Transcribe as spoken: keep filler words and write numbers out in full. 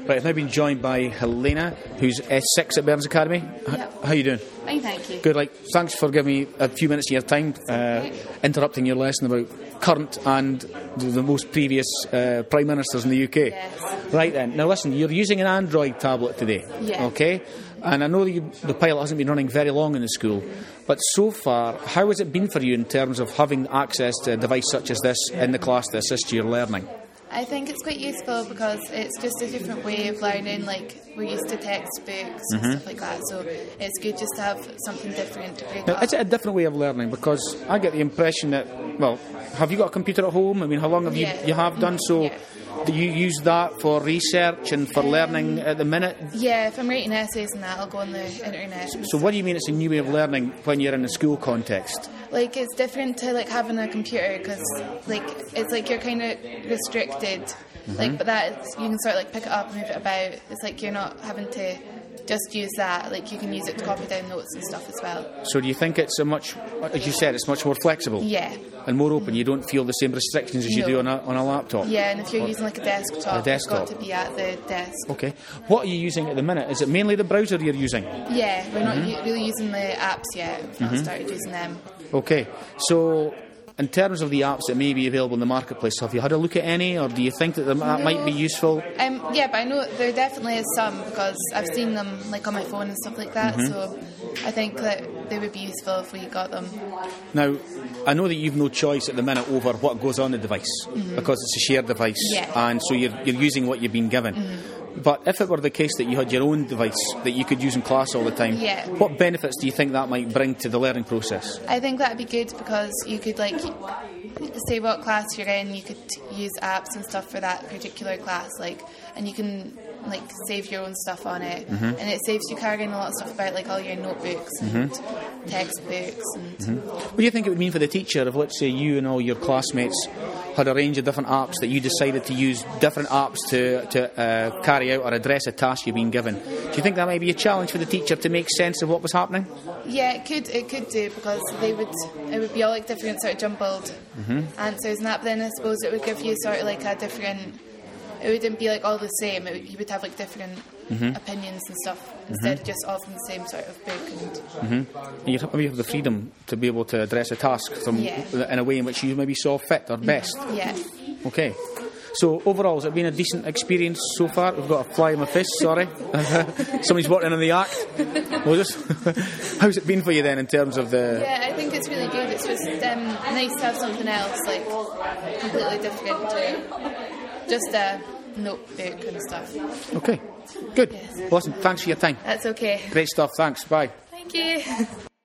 Right, I've now been joined by Helena, who's S six at Burns Academy. H- Yep. How you doing? Fine, thank you. Good. Like, thanks for giving me a few minutes of your time, uh, interrupting your lesson about current and the, the most previous uh, prime ministers in the U K. Yes. Right then. Now listen, you're using an Android tablet today. Yeah. Okay. And I know that you, the pilot hasn't been running very long in the school, but so far, how has it been for you in terms of having access to a device such as this in the class to assist your learning? I think it's quite useful because it's just a different way of learning. Like, we're used to textbooks and Mm-hmm. stuff like that, so it's good just to have something different to break Now, up. is it a different way of learning? Because I get the impression that, well, have you got a computer at home? I mean, how long have Yeah. you you have done? So, Yeah. do you use that for research and for learning at the minute? Yeah, if I'm writing essays and that, I'll go on the internet. So, what do you mean it's a new way of learning when you're in a school context? Like, it's different to, like, having a computer because, like, it's like you're kind of restricted. Mm-hmm. Like, but that, is- you can sort of, like, pick it up and move it about. It's like you're not having to just use that. Like, you can use it to copy down notes and stuff as well. So, do you think it's a much, as you said, it's much more flexible Yeah. and more open? You don't feel the same restrictions as you No. do on a, on a laptop? Yeah, and if you're using, like, a desktop, A desktop. it's got to be at the desk. Okay. What are you using at the minute? Is it mainly the browser you're using? Yeah, we're not Mm-hmm. u- really using the apps yet. We've not started using them. Okay. So, in terms of the apps that may be available in the marketplace, have you had a look at any, or do you think that that might be useful? Um, yeah, but I know there definitely is some because I've seen them like on my phone and stuff like that. Mm-hmm. So I think that they would be useful if we got them. Now, I know that you've no choice at the minute over what goes on the device because it's a shared device, Yeah. and so you're, you're using what you've been given. But if it were the case that you had your own device that you could use in class all the time, Yeah. what benefits do you think that might bring to the learning process? I think that'd be good because you could like say what class you're in. You could use apps and stuff for that particular class, like, and you can like save your own stuff on it, and it saves you carrying a lot of stuff about like all your notebooks and textbooks and. What do you think it would mean for the teacher if, let's say, you and all your classmates had a range of different apps that you decided to use different apps to, to uh, carry out or address a task you've been given? Do you think that might be a challenge for the teacher to make sense of what was happening? Yeah, it could it could do because they would it would be all like different sort of jumbled answers and that. But then I suppose it would give you sort of like a different. It wouldn't be like all the same. It would, you would have like different opinions and stuff instead of just all from the same sort of book. And And you have, you have the freedom to be able to address a task from, Yeah. in a way in which you maybe saw fit or best. yeah, Okay. So overall, has it been a decent experience so far? We've got a fly in my fist, sorry. Somebody's working on the act. We'll just how's it been for you then in terms of the... yeah. I think it's really good. It's just um, nice to have something else like completely different to just a notebook and stuff. Okay, good. Yes. Well, listen, thanks for your time. That's okay. Great stuff, thanks, bye. Thank you.